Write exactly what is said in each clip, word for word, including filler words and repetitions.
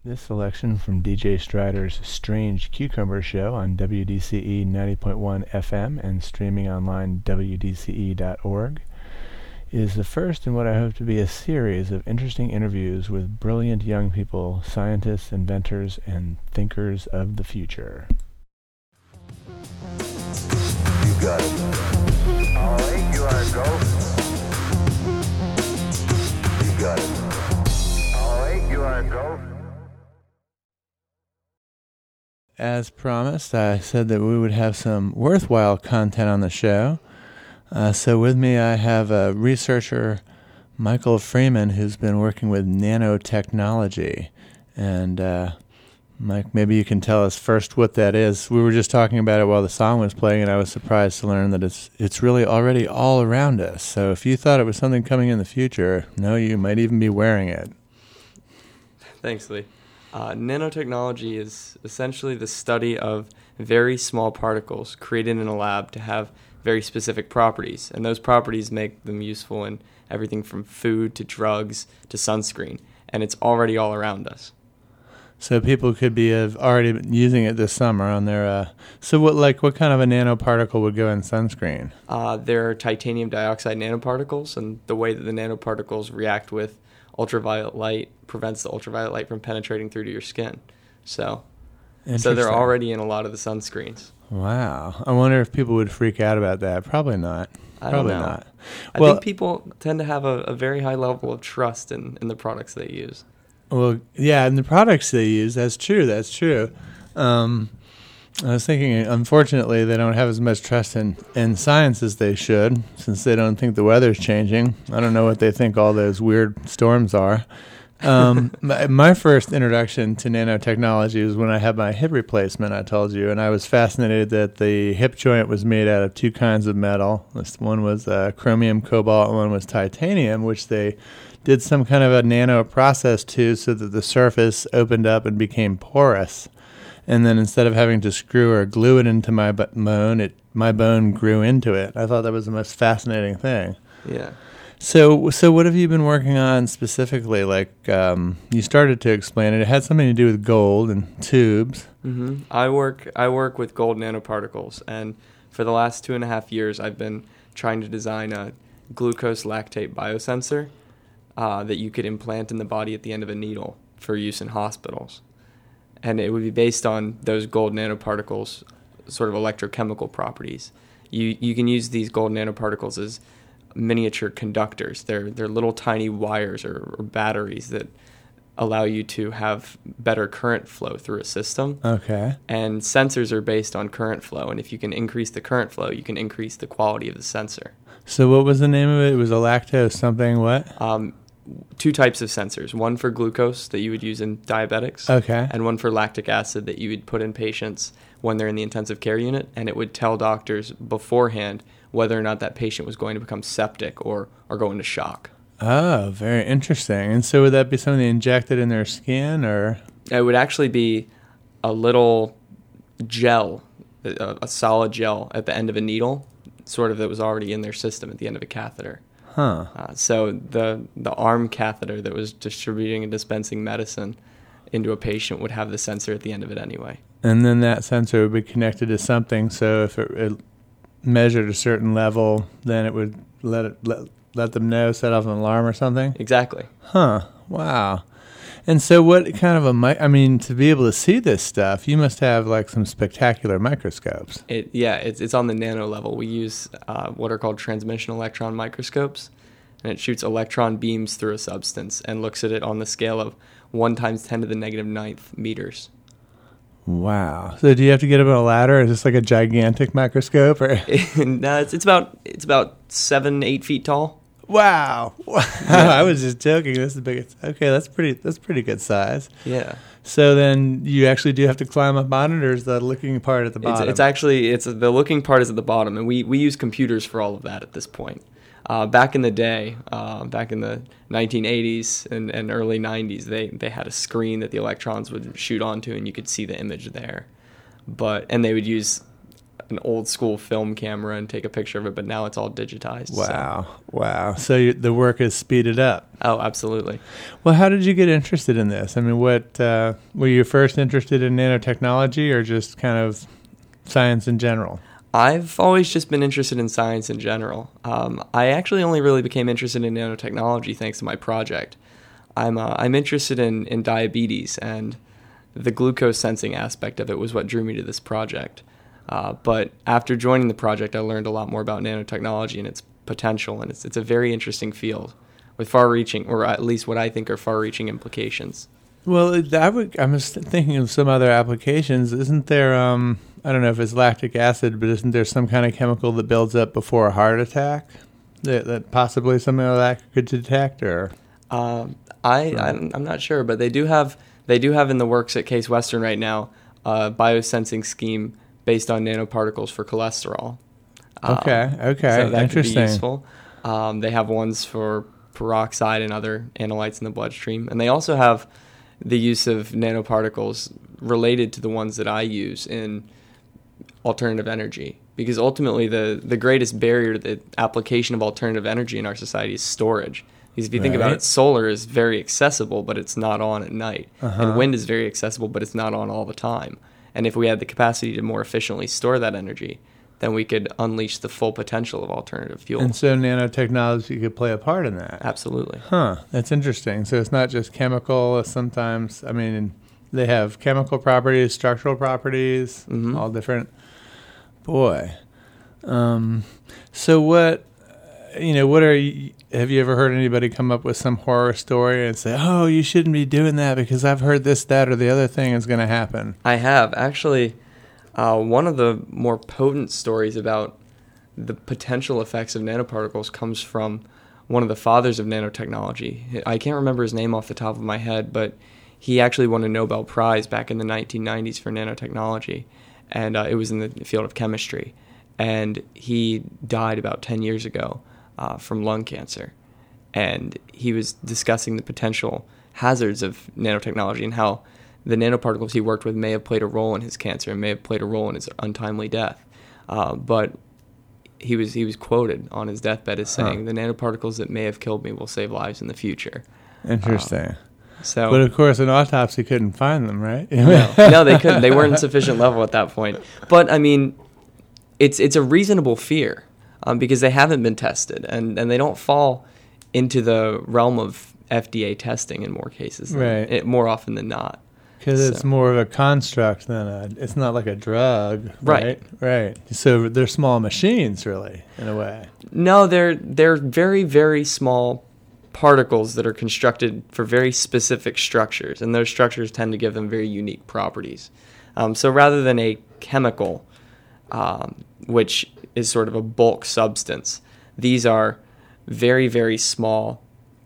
This selection from D J Strider's Strange Cucumber Show on W D C E ninety point one F M and streaming online W D C E dot org is the first in what I hope to be a series of interesting interviews with brilliant young people, scientists, inventors, and thinkers of the future. You got it. All right, you are go. You got it. All right, you are go. As promised, I said that we would have some worthwhile content on the show. Uh, so with me I have a researcher, Michael Freeman, who's been working with nanotechnology. And uh, Mike, maybe you can tell us first what that is. We were just talking about it while the song was playing, and I was surprised to learn that it's it's really already all around us. So if you thought it was something coming in the future, no, you might even be wearing it. Thanks, Lee. Uh, nanotechnology is essentially the study of very small particles created in a lab to have very specific properties, and those properties make them useful in everything from food to drugs to sunscreen, and it's already all around us. So people could be have already been using it this summer on their. Uh, so what like what kind of a nanoparticle would go in sunscreen? Uh, there are titanium dioxide nanoparticles, and the way that the nanoparticles react with ultraviolet light prevents the ultraviolet light from penetrating through to your skin. So, so they're already in a lot of the sunscreens. Wow. I wonder if people would freak out about that. Probably not. I Probably don't know. not. I well, think people tend to have a, a very high level of trust in, in the products they use. Well, yeah, and the products they use, that's true, that's true. Um, I was thinking, unfortunately, they don't have as much trust in, in science as they should, since they don't think the weather's changing. I don't know what they think all those weird storms are. Um, my, my first introduction to nanotechnology was when I had my hip replacement, I told you, and I was fascinated that the hip joint was made out of two kinds of metal. One was uh, chromium, cobalt, and one was titanium, which they did some kind of a nano process to so that the surface opened up and became porous. And then instead of having to screw or glue it into my bone, it my bone grew into it. I thought that was the most fascinating thing. Yeah. So, so what have you been working on specifically? Like, um, you started to explain it. It had something to do with gold and tubes. Mm-hmm. I work. I work with gold nanoparticles, and for the last two and a half years, I've been trying to design a glucose lactate biosensor uh, that you could implant in the body at the end of a needle for use in hospitals. And it would be based on those gold nanoparticles' sort of electrochemical properties. You you can use these gold nanoparticles as miniature conductors. They're they're little tiny wires or, or batteries that allow you to have better current flow through a system. Okay. And sensors are based on current flow, and if you can increase the current flow, you can increase the quality of the sensor. So what was the name of it? It was a lactose something, what? Um, two types of sensors, one for glucose that you would use in diabetics, Okay. and one for lactic acid that you would put in patients when they're in the intensive care unit, and it would tell doctors beforehand whether or not that patient was going to become septic or, or go into shock. Oh, very interesting. And so would that be something injected in their skin, or? It would actually be a little gel, a, a solid gel at the end of a needle, sort of that was already in their system at the end of a catheter. Huh. Uh, so the the arm catheter that was distributing and dispensing medicine into a patient would have the sensor at the end of it anyway. And then that sensor would be connected to something, so if it, it measured a certain level, then it would let it let, let them know, set off an alarm or something? Exactly. Huh. Wow. And so what kind of a mi- I mean, to be able to see this stuff, you must have like some spectacular microscopes. It yeah, it's it's on the nano level. We use uh, what are called transmission electron microscopes, and it shoots electron beams through a substance and looks at it on the scale of one times ten to the negative ninth meters. Wow. So do you have to get up on a ladder? Is this like a gigantic microscope? Or? no, it's it's about it's about seven eight feet tall. Wow. wow. Yeah. I was just joking. This is big. Okay, that's pretty that's pretty good size. Yeah. So then you actually do have to climb up on it, or is the looking part at the bottom? It's, it's actually it's the looking part is at the bottom, and we, we use computers for all of that at this point. Uh, back in the day, uh, back in the nineteen eighties and, and early nineties, they, they had a screen that the electrons would shoot onto, and you could see the image there. But and they would use an old school film camera and take a picture of it, but now it's all digitized. Wow. So. Wow. So you, the work is speeded up. Oh, absolutely. Well, how did you get interested in this? I mean, what uh, were you first interested in nanotechnology or just kind of science in general? I've always just been interested in science in general. Um, I actually only really became interested in nanotechnology thanks to my project. I'm uh, I'm interested in, in diabetes, and the glucose sensing aspect of it was what drew me to this project. Uh, but after joining the project, I learned a lot more about nanotechnology and its potential, and it's it's a very interesting field with far-reaching, or at least what I think are far-reaching implications. Well, I would, I'm just thinking of some other applications. Isn't there, um, I don't know if it's lactic acid, but isn't there some kind of chemical that builds up before a heart attack that, that possibly something like that could detect? Or um, I, I'm, I'm not sure, but they do have they do have in the works at Case Western right now a biosensing scheme based on nanoparticles for cholesterol. Okay, um, okay, so that interesting. Could be useful. Um, they have ones for peroxide and other analytes in the bloodstream, and they also have the use of nanoparticles related to the ones that I use in alternative energy. Because ultimately, the, the greatest barrier to the application of alternative energy in our society is storage. Because if you think about Right. it, solar is very accessible, but it's not on at night. Uh-huh. And wind is very accessible, but it's not on all the time. And if we had the capacity to more efficiently store that energy, then we could unleash the full potential of alternative fuels. And so nanotechnology could play a part in that. Absolutely. Huh, that's interesting. So it's not just chemical. Sometimes, I mean, they have chemical properties, structural properties, Mhm. all different. Boy. Um, so what, you know, what are you, have you ever heard anybody come up with some horror story and say, oh, you shouldn't be doing that because I've heard this, that, or the other thing is going to happen? I have. Actually, uh, one of the more potent stories about the potential effects of nanoparticles comes from one of the fathers of nanotechnology. I can't remember his name off the top of my head, but he actually won a Nobel Prize back in the nineteen nineties for nanotechnology, and uh, it was in the field of chemistry. And he died about ten years ago uh, from lung cancer. And he was discussing the potential hazards of nanotechnology and how the nanoparticles he worked with may have played a role in his cancer and may have played a role in his untimely death. Uh, but he was he was quoted on his deathbed as saying, Huh. the nanoparticles that may have killed me will save lives in the future. Interesting. Um, so, But of course, an autopsy couldn't find them, right? no, no, they couldn't. They weren't in sufficient level at that point. But, I mean, it's it's a reasonable fear um, because they haven't been tested, and, and they don't fall into the realm of F D A testing in more cases, than, Right. it, more often than not. Because it's So- more of a construct than a, it's not like a drug, Right. right? Right. So they're small machines, really, in a way. No, they're they're very, very small particles that are constructed for very specific structures, and those structures tend to give them very unique properties. Um, so rather than a chemical, um, which is sort of a bulk substance, these are very, very small.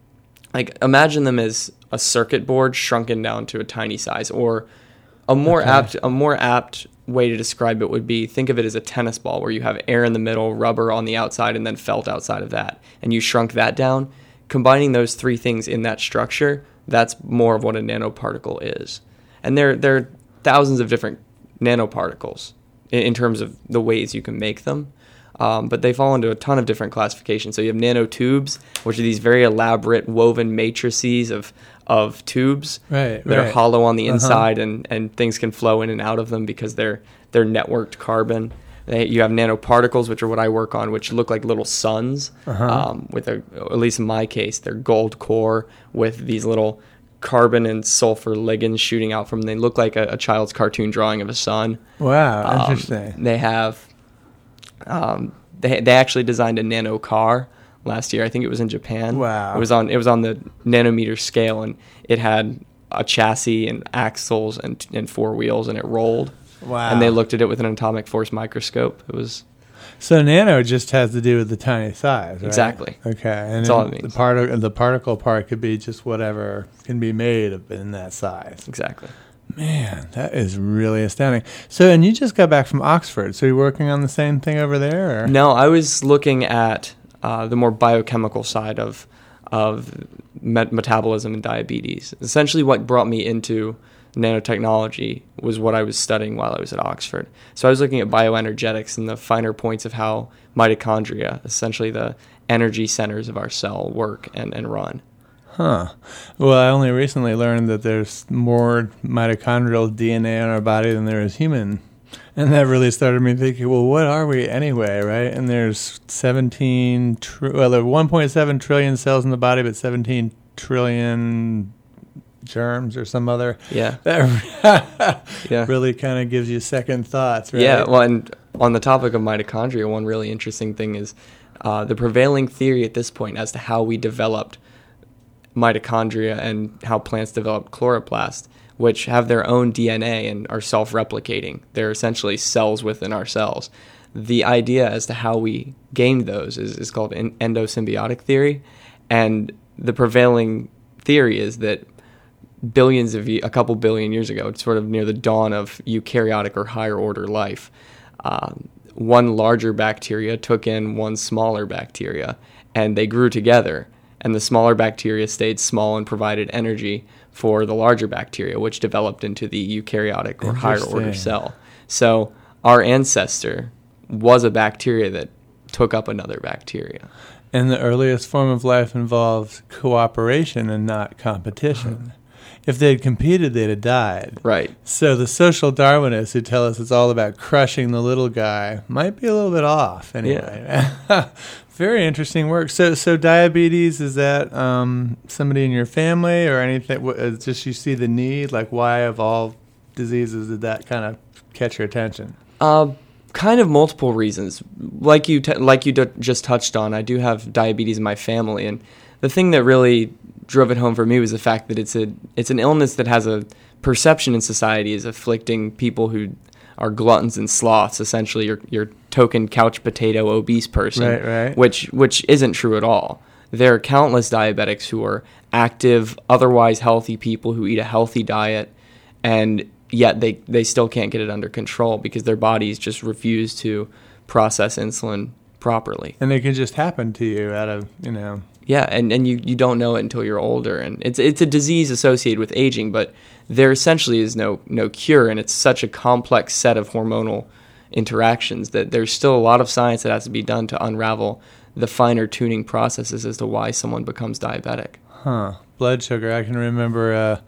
Like, imagine them as a circuit board shrunken down to a tiny size, or a more Okay. apt a more apt way to describe it would be, think of it as a tennis ball where you have air in the middle, rubber on the outside, and then felt outside of that, and you shrunk that down. Combining those three things in that structure, that's more of what a nanoparticle is. And there there are thousands of different nanoparticles in, in terms of the ways you can make them. Um, but they fall into a ton of different classifications. So you have nanotubes, which are these very elaborate woven matrices of of tubes Right, that are right. hollow on the Uh-huh. inside, and, and things can flow in and out of them because they're they're networked carbon. They, you have nanoparticles, which are what I work on, which look like little suns. Uh-huh. Um, with a, at least in my case, they're gold core with these little carbon and sulfur ligands shooting out from them. They look like a, a child's cartoon drawing of a sun. Wow, Um, interesting. They have, um, they they actually designed a nano car last year. I think it was in Japan. Wow. It was on it was on the nanometer scale, and it had a chassis and axles and and four wheels, and it rolled. Wow. And they looked at it with an atomic force microscope. It was So nano just has to do with the tiny size, right? Exactly. Okay, and That's then all it means. the part the particle part could be just whatever can be made of in that size. exactly. Man, that is really astounding. So, and you just got back from Oxford, so you're working on the same thing over there? Or? No, I was looking at uh, the more biochemical side of of met- metabolism and diabetes. Essentially, what brought me into nanotechnology was what I was studying while I was at Oxford. So I was looking at bioenergetics and the finer points of how mitochondria, essentially the energy centers of our cell, work and, and run. Huh. Well, I only recently learned that there's more mitochondrial D N A in our body than there is human. And that really started me thinking, well, what are we anyway, right? And there's seventeen, tr- well, there are one point seven trillion cells in the body, but seventeen trillion germs or some other. Yeah. That Yeah. really kind of gives you second thoughts, right? Yeah, well, and on the topic of mitochondria, one really interesting thing is uh, the prevailing theory at this point as to how we developed mitochondria and how plants develop chloroplast, which have their own D N A and are self-replicating. They're essentially cells within our cells. The idea as to how we gained those is, is called en- endosymbiotic theory, and the prevailing theory is that billions of ye- a couple billion years ago, it's sort of near the dawn of eukaryotic or higher order life, um, one larger bacteria took in one smaller bacteria, and they grew together. And the smaller bacteria stayed small and provided energy for the larger bacteria, which developed into the eukaryotic or higher order cell. So our ancestor was a bacteria that took up another bacteria. And the earliest form of life involved cooperation and not competition. If they had competed, they'd have died. Right. So the social Darwinists who tell us it's all about crushing the little guy might be a little bit off anyway. Yeah. Very interesting work. So so diabetes, is that um, somebody in your family or anything? What, it's just you see the need? Like why of all diseases did that kind of catch your attention? Uh, kind of multiple reasons. Like you, t- like you d- just touched on, I do have diabetes in my family, and the thing that really drove it home for me was the fact that it's a it's an illness that has a perception in society as afflicting people who are gluttons and sloths, essentially your your token couch potato obese person, Right, right. which which isn't true at all. There are countless diabetics who are active, otherwise healthy people who eat a healthy diet, and yet they, they still can't get it under control because their bodies just refuse to process insulin properly. And it can just happen to you out of, you know. Yeah, and, and you, you don't know it until you're older. And it's it's a disease associated with aging, but there essentially is no no cure, and it's such a complex set of hormonal interactions that there's still a lot of science that has to be done to unravel the finer tuning processes as to why someone becomes diabetic. Huh. Blood sugar. I can remember uh,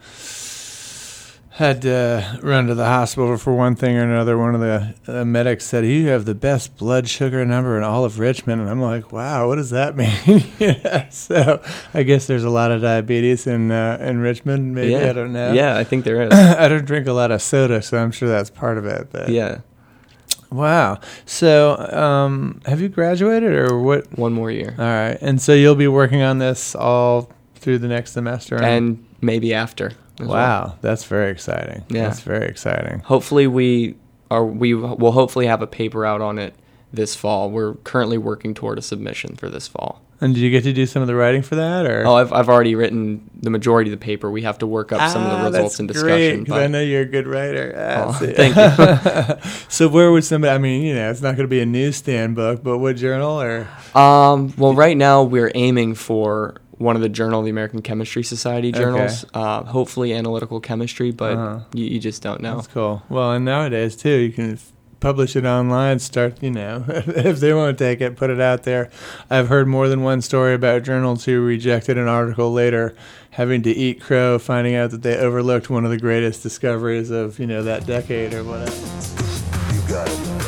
had to run to the hospital for one thing or another. One of the uh, medics said, you have the best blood sugar number in all of Richmond. And I'm like, wow, what does that mean? Yeah, so I guess there's a lot of diabetes in uh, in Richmond. Maybe, yeah. I don't know. Yeah, I think there is. I don't drink a lot of soda, so I'm sure that's part of it. But. Yeah. Wow. So um, have you graduated or what? One more year. All right. And so you'll be working on this all through the next semester? And maybe after. as Wow. well. That's very exciting. Yeah. That's very exciting. Hopefully we are we will hopefully have a paper out on it this fall. We're currently working toward a submission for this fall. And did you get to do some of the writing for that? Or? Oh, I've I've already written the majority of the paper. We have to work up some of the results in discussion. Because I know you're a good writer. Ah, Oh, see. thank you. So where would somebody, I mean, you know, it's not going to be a newsstand book, but what journal? Or Um, well, right now we're aiming for one of the Journal of the American Chemistry Society journals, Okay. uh, hopefully analytical chemistry, but Uh-huh. you, you just don't know. That's cool. Well, and nowadays, too, you can f- publish it online, start, you know, if they won't take it, put it out there. I've heard more than one story about journals who rejected an article later, having to eat crow, finding out that they overlooked one of the greatest discoveries of, you know, that decade or whatever. You got it.